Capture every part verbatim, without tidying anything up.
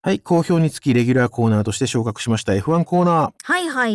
はい、好評につきレギュラーコーナーとして昇格しました エフワン コーナー。 はいはい。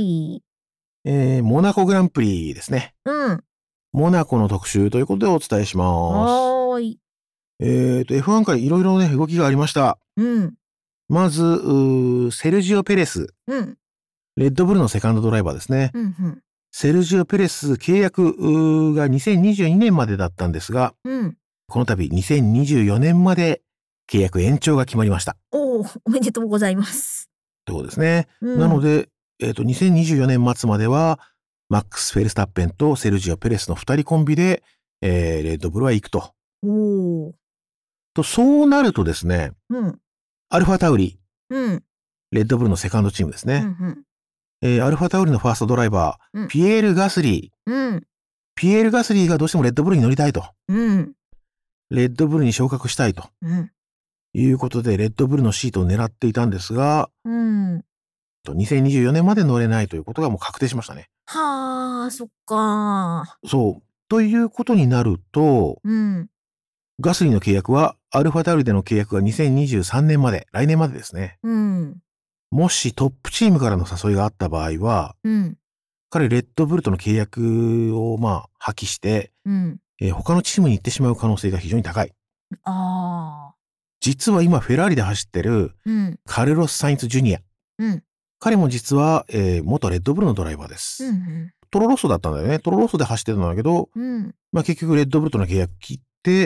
えー、モナコグランプリですね。 うん。 モナコの特集ということでお伝えします。 はーい。 えーと、エフワン からいろいろね、動きがありました。 うん。 まず、うーセルジオ・ペレス。 うん。 レッドブルのセカンドドライバーですね。 うん。うん。 セルジオ・ペレス契約うーがにせんにじゅうにねんまでだったんですが、 うん。 この度にせんにじゅうよねんまで契約延長が決まりました。 おー、おめでとうございます。 ということですね。 うん。 なので、えっと、にせんにじゅうよねん末までは、マックス・フェルスタッペンとセルジオ・ペレスの二人コンビで、えー、レッドブルは行くと。 おー。 と、そうなるとですね、 うん。 アルファタウリ、 うん。 レッドブルのセカンドチームですうん。うね。 ん。 えー、アルファタウリのファーストドライバー、 うん。 ピエール・ガスリー。 うん。 ピエール・ガスリーがどうしてもレッドブルに乗りたいと。 うん。 レッドブルに昇格したいと。 うん。 いうことで、レッドブルのシートを狙っていたんですが、 うん。 にせんにじゅうよねんまで乗れないということがもう確定しましたね。 はあ、そっかー。 そう。ということになると、 うん。 ガスリーの契約は、アルファタウリでの契約がにせんにじゅうさんねんまで、来年までですね。 うん。 もしトップチームからの誘いがあった場合は、 うん。 彼、レッドブルとの契約を、まあ、破棄して、 うん。 えー他のチームに行ってしまう可能性が非常に高い。 ああ。 実は今、フェラーリで走ってる、 うん。 カルロス・サインツ・ジュニア。 うん。 彼も実は、えー元レッドブルのドライバーでうす。 ん。 トロロッソだったんだよね。トロロッソで走ってたんだけど、 うん。 まあ結局レッドブルとの契約切って、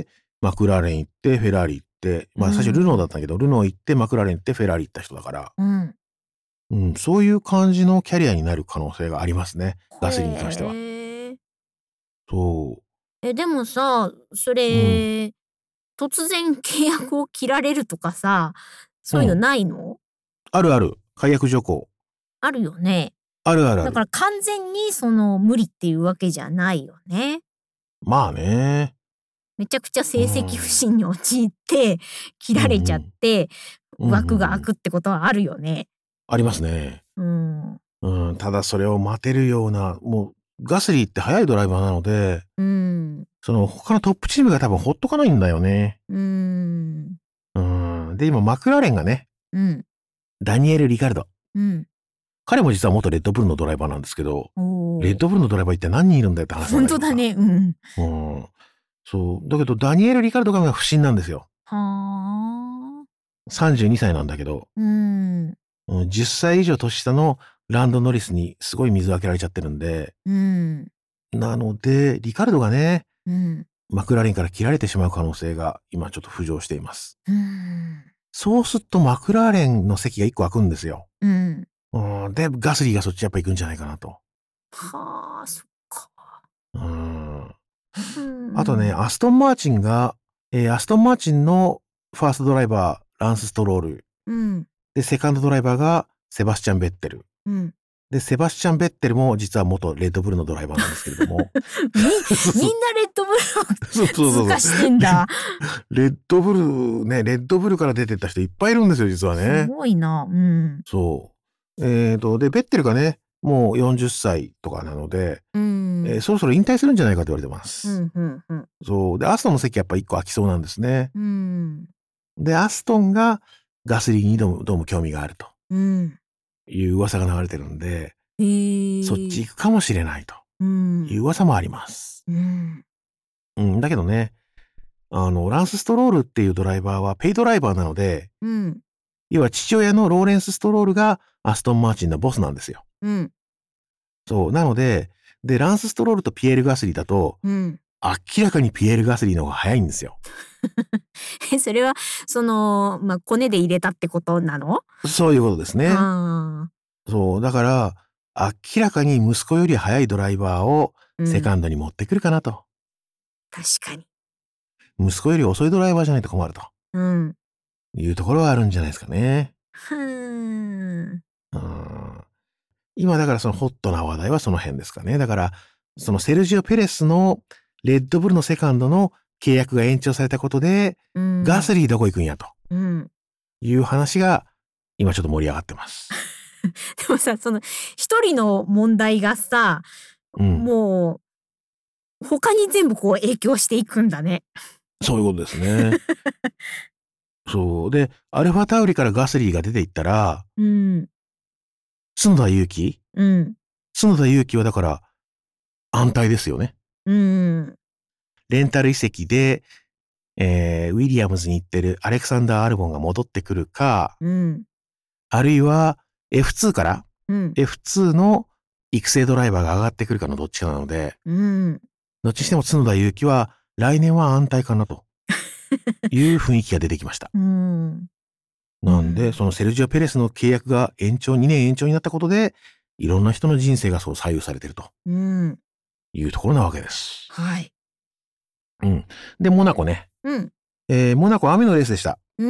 マクラーレン行って、フェラーリ行って、まあ最初ルノーだったんだけど、ルノー行って、マクラーレン行って、フェラーリ行った人だから、 うん。 うん、そういう感じのキャリアになる可能性がありますね。ガスリーに関しては。 へえ。 そえ、でもさ、そう。うん。 れ、突然契約を切られるとかさ、そういうのうん。 ないの？ あるある。解約条項。 あるよね。 あるあるある。 だから完全にその無理っていうわけじゃないよね。 まあね。 めちゃくちゃう成績不ん。 振に陥って、切うんうられちゃっん。 て、 うんうん枠がうん。 空くってことはあるよね。 ありますね。 うん。 うん。ただそれを待てるような、もう、ガスリーって速いドライバーなので、 うん。 その他のトップチームが多分ほっとかないんだよね。 うーん。 うん。で、今、マクラーレンがね、 うん。 ダニエル・リカルド。 うん。 彼も実は元レッドブルのドライバーなんですけど、レッおお。 ドブルのドライバー一体何人いるんだよって話なんだけどさ。 ほんとだね。うん。 うん。そう。だけど、ダニエル・リカルドが不審なんですよ。 はあ。 さんじゅうにさいなんだけど、 うーん。 うん、じゅっさい以上年下のランド・ノリスにすごい水をあけられちゃってるんで、 うん。 なので、リカルドがね、 うん。 マクラーレンから切られてしまう可能性が今ちょっと浮上しています。 うーん。 そうするとマクラーレンの席がいっこ空くんですよ。 うん。 うん、で、ガスリーがそっちやっぱ行くんじゃないかなと。 はあ、そっか。 うん。 うーあとね、 ん。 アストン・マーチンが、えーアストン・マーチンのファーストドライバー、ランス・ストロール。 うん。 で、セカンドドライバーがセバスチャン・ベッテル。 うん。 で、セバスチャン・ベッテルも実は元レッドブルのドライバーなんですけれども。 み、みんそうそう。 なレッドブルそうそうそうそう。 を通過してんだ。 レッドブル、ね、レッドブルから出てった人いっぱいいるんですよ、実はすね。 ごいな。うん。 そう。えっと、で、ベッテルがね、もうよんじゅっさいとかなので、 うえーん。 そろそろ引退するんじゃないかと言われてまうす。 ん、うん、うん。 そう。で、アストンの席やっぱいっこ空きそうなんですね。 うん。 で、アストンがガスリーにどうもどうも興味があるとうん。 いう噂が流れてるんで、 へそっちえ。 行くかもしれないとういうん。 噂もあります。 うん。 うん、だけどね、あの、ランス・ストロールっていうドライバーはペイドライバーなので、 うん。 要は父親のローレンス・ストロールがアストン・マーチンのボスなんですよ。 うん。 そう。なので、で、ランス・ストロールとピエール・ガスリーだと、 うん。 明らかにピエール・ガスリーの方が早いんですよ。 え、それは、その、ま、コネで入れたってことなの？ そういうことですね。 ああ。 そう。だから、明らかに息子より速いドライバーをセうん。 カンドに持ってくるかなと。 確かに。 息子より遅いドライバーじゃないと困るとうん。 いうところはあるんじゃないですかね。 ふーん。 うん。今だからそのホットな話題はその辺ですかね。だから、そのセルジオ・ペレスのレッドブルのセカンドの契約が延長されたことで、 うん。 ガスリーどこ行くんやとうん。 いう話が今ちょっと盛り上がってます。 でもさ、その、一人の問題がさ、 うん。 もう、他に全部こう影響していくんだね。 そういうことですね。 そう。で、アルファタウリからガスリーが出ていったら、 うん。 角田裕樹うん。 角田裕樹はだから、安泰ですよね。 うん。 レンタル移籍で、えー、ウィリアムズに行ってるアレクサンダー・アルボンが戻ってくるか、 うん。 あるいは エフツー から、 うん。 エフツー の育成ドライバーが上がってくるかのどっちかなので、 うん。 どっちにしても角田裕樹は来年は安泰かなという雰囲気が出てきました。 うん。 なんで、 うんそのセルジオ・ペレスの契約が延長、にねん延長になったことで、いろんな人の人生がそう左右されてるとうん。 いうところなわけです。 はい。 うん。で、モナコね。 うん。 えー、モナコ雨のレースでした。 うん。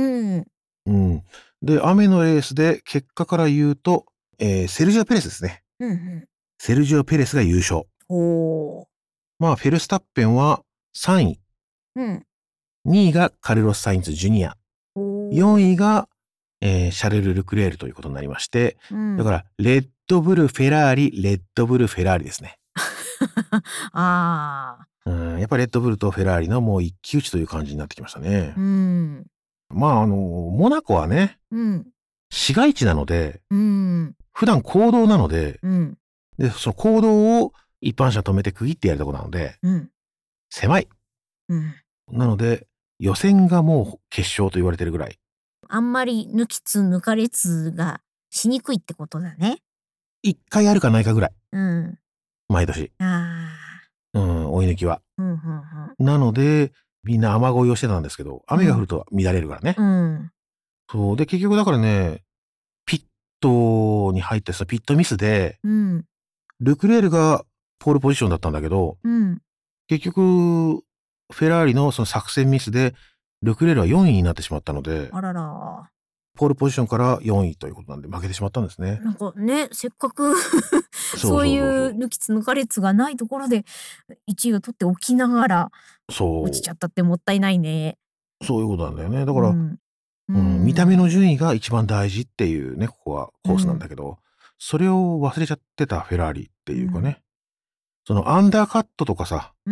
うん。で、雨のレースで結果から言うと、えー、セルジオ・ペレスですね。 うん。うん。 セルジオ・ペレスが優勝。 おー。 まあ、フェルスタッペンはさんい。 うん。 にいがカルロス・サインズ・ジュニア。 おー。 よんいが、えー、シャルル・ルクレールということになりまして、 うん。 だから、レッドブル・フェラーリ、レッドブル・フェラーリですね。 ああ。 うん、やっぱりレッドブルとフェラーリのもう一騎打ちという感じになってきましたね。 うん。 まあ、あの、モナコはね、 うん。 市街地なので、 うん。 普段公道なので、 うん。 で、その公道を一般車止めて区切ってやるとこなので、 うん。 狭い。 うん。 なので、予選がもう決勝と言われてるぐらい。 あんまり抜きつ抜かれつがしにくいってことだね。 一回あるかないかぐらい。 うん。 毎年。 あうん、追い抜きは。 あ。うん。うん。 なので、みんな雨乞いをしてたんですけど、雨が降ると乱れるからね。 うん。 そう。で、結局だからね、ピットに入ってさ、ピットミスで、 うん。 ルクレールがポールポジションだったんだけど、 うん。 結局、フェラーリのその作戦ミスで、ルクレールはよんいになってしまったので、 あらら。 ポールポジションからよんいということなんで負けてしまったんですね。 なんかね、せっかくそうそういそうそうそうう抜きつ抜かれつがないところでいちいを取っておきながらそう。 落ちちゃったってもったいないね。 そういうことなんだよね。だから、 うん。 うん、見た目の順位が一番大事っていうね、ここはコースなんだけど、それを忘れちゃってたフェラーリっていうかね、そのアンダーカットとかさ、 うん。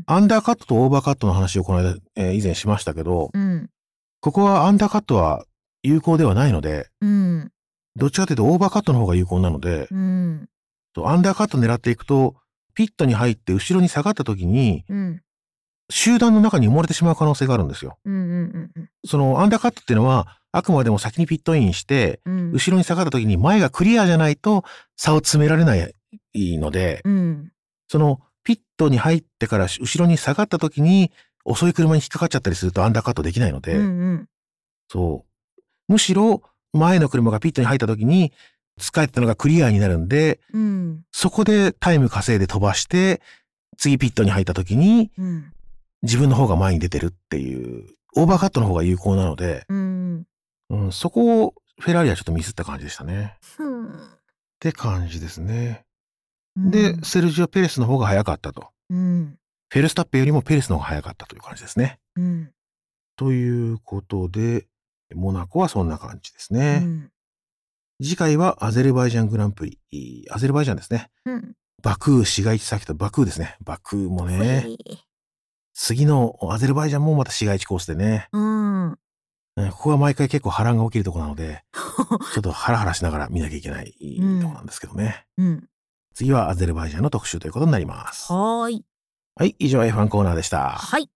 アンダーカットとオーバーカットの話をこの間、えー以前しましたけど、 うん。 ここはアンダーカットは有効ではないので、 うん。 どっちかというとオーバーカットの方が有効なので、 うん。 そうアンダーカット狙っていくと、ピットに入って後ろに下がった時に、 うん。 集団の中に埋もれてしまう可能性があるんですよ。 うん。うん。 そのアンダーカットっていうのは、あくまでも先にピットインして、 うん。 後ろに下がった時に前がクリアじゃないと差を詰められないので、 うん。 そのピットに入ってから後ろに下がった時に遅い車に引っかかっちゃったりするとアンダーカットできないので、 うん。 そう。むしろ前の車がピットに入った時に使えてたのがクリアになるんで、 うん。 そこでタイム稼いで飛ばして、次ピットに入った時にうん。 自分の方が前に出てるっていう、オーバーカットの方が有効なので、 うん。 うん、そこをフェラーリはちょっとミスった感じでしたね。 うん。 って感じですね。 うん。 で、セルジオ・ペレスの方が早かったと。 うん。 フェルスタッペンよりもペレスの方が早かったという感じですね。 うん。 ということで、モナコはそんな感じですうね。 ん。 次回はアゼルバイジャングランプリ。アゼルバイジャンですね。 うん。 バクー、市街地サーキット、バクーですね。バクーもね。 ほい。 次のアゼルバイジャンもまた市街地コースでね。 うん。 うんここは毎回結構波乱が起きるとこなので、ちょっとハラハラしながら見なきゃいけないとこなんですけどね。 うん。 次はアゼルバイジャンの特集ということになります。 はーい。 はい、以上 エフワン コーナーでした。 はい。